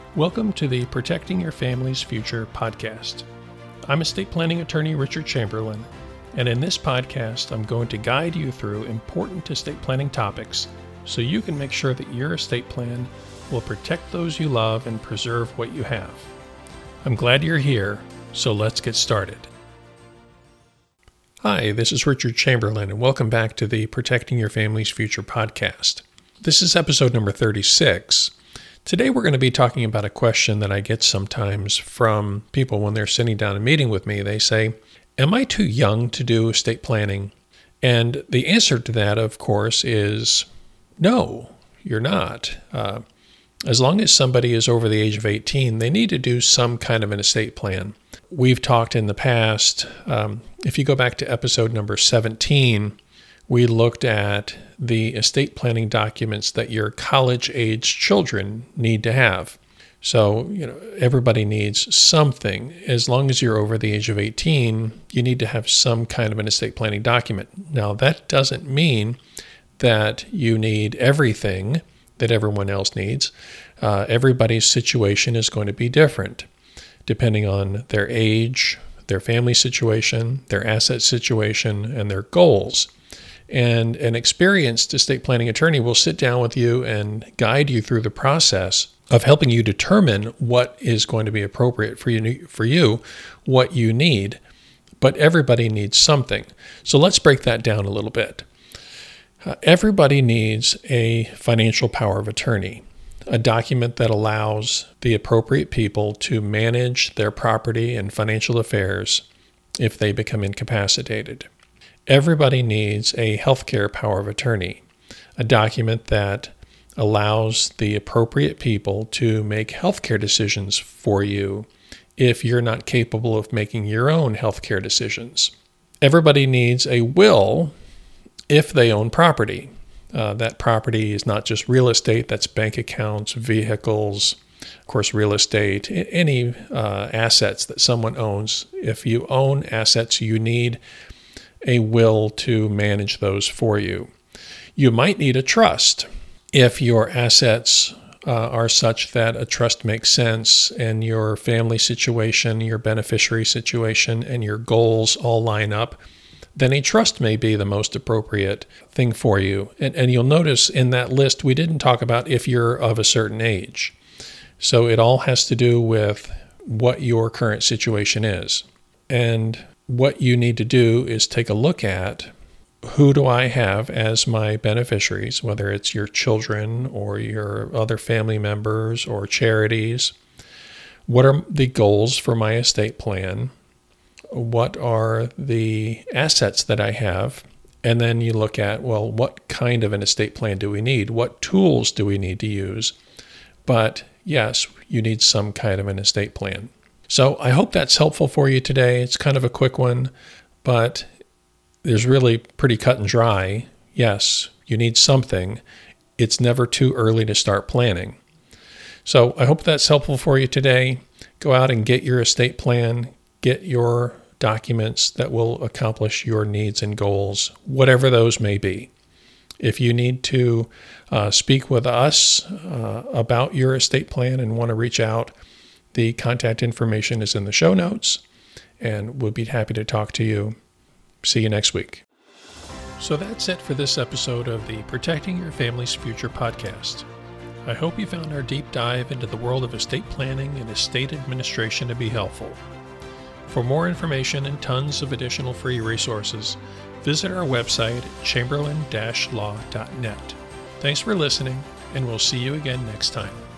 Welcome to the Protecting Your Family's Future podcast. I'm estate planning attorney Richard Chamberlain, and in this podcast, I'm going to guide you through important estate planning topics so you can make sure that your estate plan will protect those you love and preserve what you have. I'm glad you're here, so let's get started. Hi, this is Richard Chamberlain, and welcome back to the Protecting Your Family's Future podcast. This is episode number 36. Today we're going to be talking about a question that I get sometimes from people when they're sitting down and meeting with me. They say, am I too young to do estate planning? And the answer to that, of course, is no, you're not. As long as somebody is over the age of 18, they need to do some kind of an estate plan. We've talked in the past, if you go back to episode number 17, we looked at the estate planning documents that your college-age children need to have. So, everybody needs something. As long as you're over the age of 18, you need to have some kind of an estate planning document. Now, that doesn't mean that you need everything that everyone else needs. Everybody's situation is going to be different, depending on their age, their family situation, their asset situation, and their goals. And an experienced estate planning attorney will sit down with you and guide you through the process of helping you determine what is going to be appropriate for you, what you need. But everybody needs something. So let's break that down a little bit. Everybody needs a financial power of attorney, a document that allows the appropriate people to manage their property and financial affairs if they become incapacitated. Everybody needs a healthcare power of attorney, a document that allows the appropriate people to make healthcare decisions for you if you're not capable of making your own healthcare decisions. Everybody needs a will if they own property. That property is not just real estate, that's bank accounts, vehicles, of course, real estate, any assets that someone owns. If you own assets, you need a will to manage those for you. You might need a trust if your assets are such that a trust makes sense and your family situation, your beneficiary situation, and your goals all line up. Then a trust may be the most appropriate thing for you. And you'll notice in that list, we didn't talk about if you're of a certain age. So it all has to do with what your current situation is. And what you need to do is take a look at who do I have as my beneficiaries, whether it's your children or your other family members or charities. What are the goals for my estate plan? What are the assets that I have? And then you look at, well, what kind of an estate plan do we need? What tools do we need to use? But yes, you need some kind of an estate plan. So I hope that's helpful for you today. It's kind of a quick one, but there's really pretty cut and dry. Yes, you need something. It's never too early to start planning. So I hope that's helpful for you today. Go out and get your estate plan, get your documents that will accomplish your needs and goals, whatever those may be. If you need to speak with us about your estate plan and want to reach out, the contact information is in the show notes, and we'll be happy to talk to you. See you next week. So that's it for this episode of the Protecting Your Family's Future podcast. I hope you found our deep dive into the world of estate planning and estate administration to be helpful. For more information and tons of additional free resources, visit our website at chamberlain-law.net. Thanks for listening, and we'll see you again next time.